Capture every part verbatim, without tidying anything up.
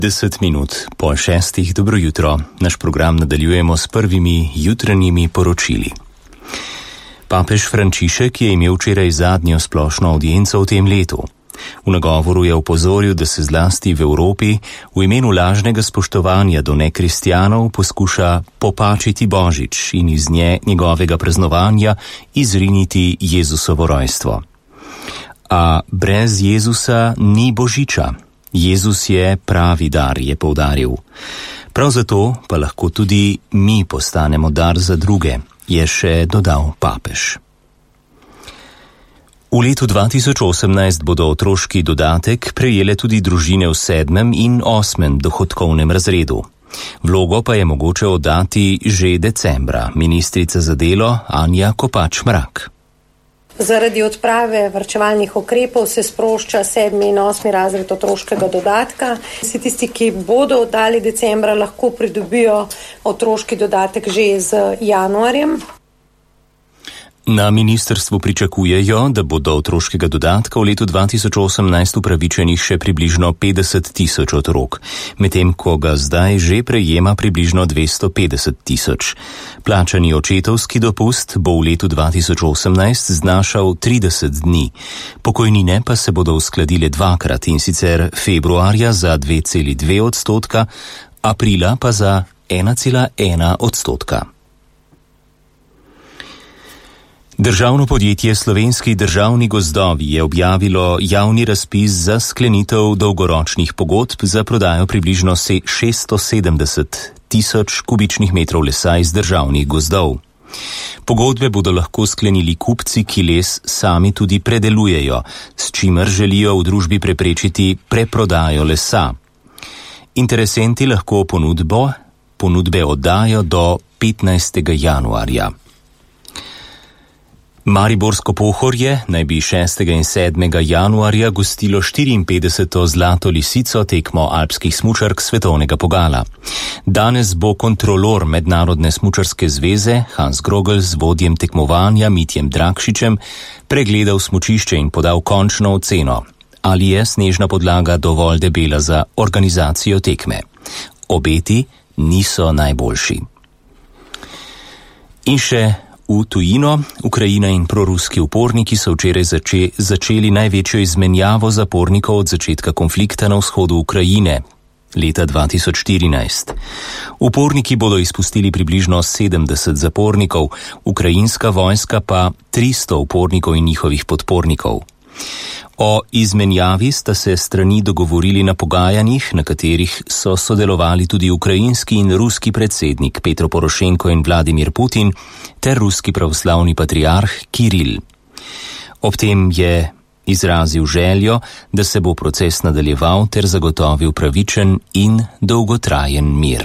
Deset minut po šestih, dobro jutro. Naš program nadaljujemo s prvimi jutranjimi poročili. Papež Frančišek je imel včeraj zadnjo splošno avdienco v tem letu. V nagovoru je opozoril, da se zlasti v Evropi v imenu lažnega spoštovanja do nekristjanov poskuša popačiti Božič in iz nje njegovega praznovanja izriniti Jezusovo rojstvo. A brez Jezusa ni Božiča. Jezus je pravi dar, je poudaril. Prav zato pa lahko tudi mi postanemo dar za druge, je še dodal papež. V letu dva tisoč osemnajst bodo otroški dodatek prejele tudi družine v sedmem in osmem dohodkovnem razredu. Vlogo pa je mogoče oddati že decembra, ministrica za delo Anja Kopač Mrak. Zaradi odprave varčevalnih ukrepov se sprošča sedmi in osmi razred otroškega dodatka. Vsi tisti, ki bodo oddali decembra, lahko pridobijo otroški dodatek že z januarjem. Na ministrstvu pričakujejo, da bo do otroškega dodatka v letu dva tisoč osemnajst upravičenih še približno petdeset tisoč otrok, medtem ko ga zdaj že prejema približno dvesto petdeset tisoč. Plačani očetovski dopust bo v letu dva tisoč osemnajst znašal trideset dni, pokojnine pa se bodo uskladile dvakrat, in sicer februarja za dve celi dve odstotka, aprila pa za ena cela ena odstotka. Državno podjetje Slovenski državni gozdovi je objavilo javni razpis za sklenitev dolgoročnih pogodb za prodajo približno šeststo sedemdeset tisoč kubičnih metrov lesa iz državnih gozdov. Pogodbe bodo lahko sklenili kupci, ki les sami tudi predelujejo, s čimer želijo v družbi preprečiti preprodajo lesa. Interesenti lahko ponudbo, ponudbe oddajo do petnajstega januarja. Mariborsko Pohorje naj bi šestega in sedmega januarja gostilo štiriinpetdeseto zlato lisico tekmo alpskih smučark svetovnega pokala. Danes bo kontrolor Mednarodne smučarske zveze Hans Grogl z vodjem tekmovanja Mitjem Dragšičem pregledal smučišče in podal končno oceno, ali je snežna podlaga dovolj debela za organizacijo tekme. Obeti niso najboljši. In še v tujino, Ukrajina in proruski uporniki so včeraj zače, začeli največjo izmenjavo zapornikov od začetka konflikta na vzhodu Ukrajine, leta dva tisoč štirinajst. Uporniki bodo izpustili približno sedemdeset zapornikov, ukrajinska vojska pa tristo upornikov in njihovih podpornikov. O izmenjavi sta se strani dogovorili na pogajanjih, na katerih so sodelovali tudi ukrajinski in ruski predsednik Petro Porošenko in Vladimir Putin ter ruski pravoslavni patriarh Kiril. Ob tem je izrazil željo, da se bo proces nadaljeval ter zagotovil pravičen in dolgotrajen mir.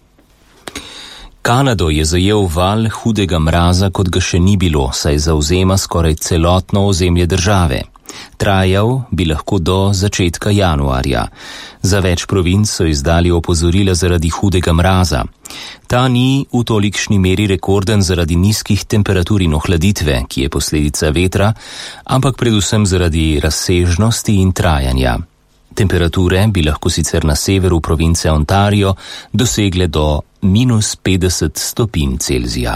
Kanado je zajel val hudega mraza, kot ga še ni bilo, saj zauzema skoraj celotno ozemlje države. Trajal bi lahko do začetka januarja. Za več provinc so izdali opozorila zaradi hudega mraza. Ta ni v tolikšni meri rekorden zaradi nizkih temperatur in ohladitve, ki je posledica vetra, ampak predvsem zaradi razsežnosti in trajanja. Temperature bi lahko sicer na severu province Ontario dosegle do minus petdeset stopinj Celzija.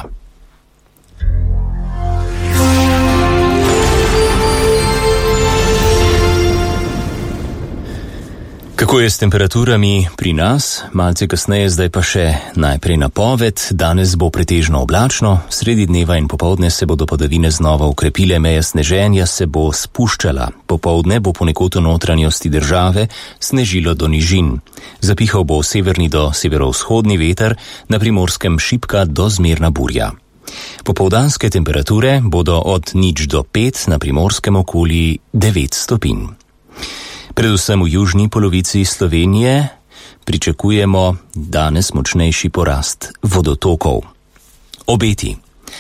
Kako je s temperaturami pri nas? Malce kasneje, zdaj pa še najprej napoved. Danes bo pretežno oblačno, sredi dneva in popoldne se bodo padavine znova ukrepile, meja sneženja se bo spuščala. Popoldne bo ponekod v notranjosti države snežilo do nižin. Zapihal bo severni do severovzhodni veter, na Primorskem šibka do zmerna burja. Popoldanske temperature bodo od nič do pet, na Primorskem okoli devet stopinj. Predvsem v južni polovici Slovenije pričakujemo danes močnejši porast vodotokov. Obeti.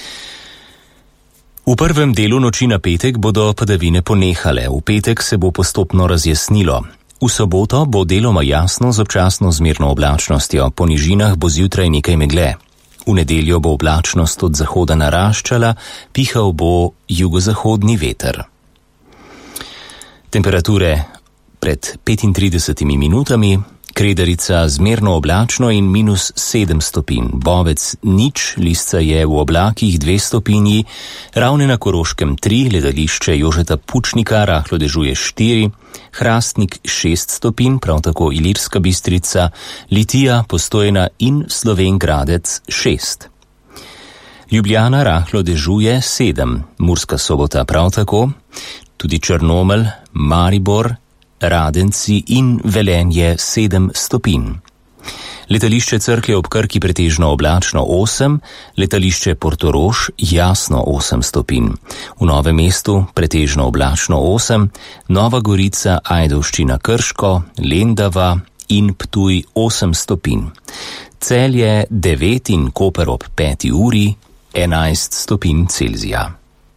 V prvem delu noči na petek bodo padavine ponehale, v petek se bo postopno razjasnilo. V soboto bo deloma jasno z občasno zmerno oblačnostjo, po nižinah bo zjutraj nekaj megle. V nedeljo bo oblačnost od zahoda naraščala, pihal bo jugozahodni veter. Temperature pred petintridesetimi minutami Kredarica zmerno oblačno in minus sedem stopinj, Bovec nič, Lisca je v oblakih dve stopinji, Ravne na Koroškem tri, Letališče Jožeta Pučnika rahlo dežuje štiri, Hrastnik šest stopinj, prav tako Ilirska Bistrica, Litija, Postojna in Slovenj Gradec šest. Ljubljana rahlo dežuje sedem, Murska Sobota prav tako, tudi Črnomelj, Maribor, Radenci in Velenje sedem stopinj. Letališče Cerklje ob Krki pretežno oblačno osem, letališče Portorož jasno osem stopinj. V Novem mestu pretežno oblačno osem, Nova Gorica, Ajdovščina Krško, Lendava in Ptuj osem stopinj. Celje devet in Koper ob peti uri enajst stopinj Celzija.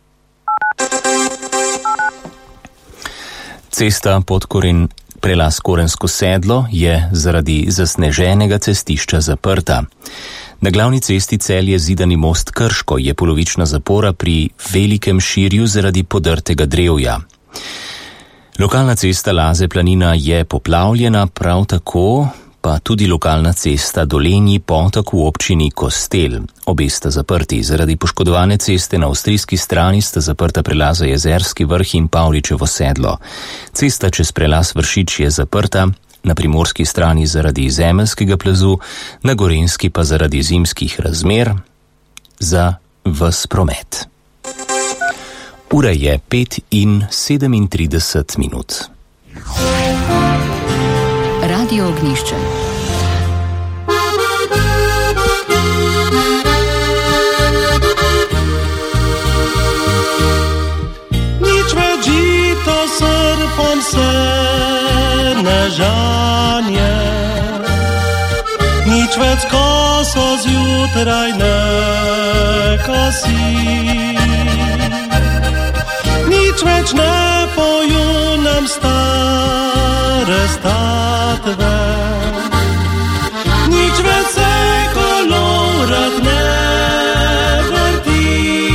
Cesta Podkoren prelaz Korensko sedlo je zaradi zasneženega cestišča zaprta. Na glavni cesti Celje Zidani most Krško je polovična zapora pri Velikem Širju zaradi podrtega drevja. Lokalna cesta Laze Planina je poplavljena, prav tako pa tudi lokalna cesta Dolenji potok v občini Kostel. Obe sta zaprti. Zaradi poškodovane ceste na avstrijski strani sta zaprta prelaza Jezerski vrh in Pavličevo sedlo. Cesta čez prelaz Vršič je zaprta, na primorski strani zaradi zemeljskega plazu, na gorenjski pa zaradi zimskih razmer za ves promet. Ura je pet in sedemintrideset minut. Radio Ognjišče. Nič več žito srpom se ne žanje, nič več koso zjutraj ne kosi, nič več ne poju nam stare statve, nič več se kolorat ne vrti,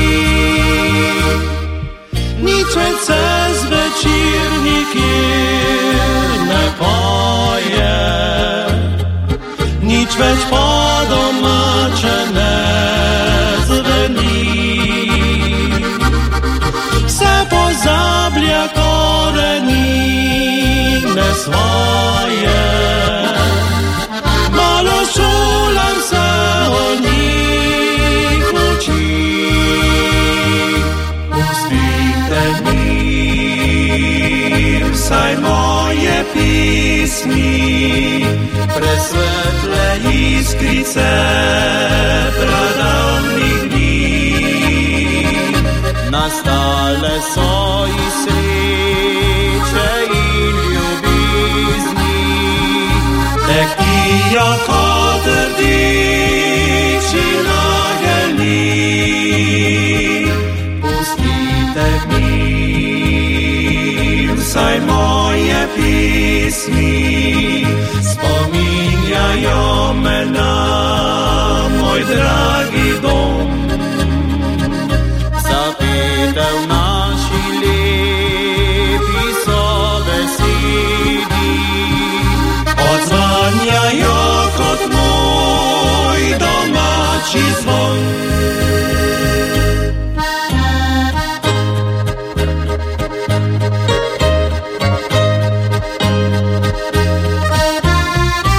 nič več se zvečer nikjer ne poje, nič več po domače ne zveni, se pozablja korenine svoje, malo šulam se od njih uči. Pustite mi vsaj moje pismi, presvetle iskrice pradavnih dni, nastale so iz sreče in ljubizni, tektijo kot rdiči nagelji. Pustite mi vsaj moje pismi, spominjajo me na moj dragi dom, zapete v naši lepi sobesedi, odzvanjajo kot moj domači zvon.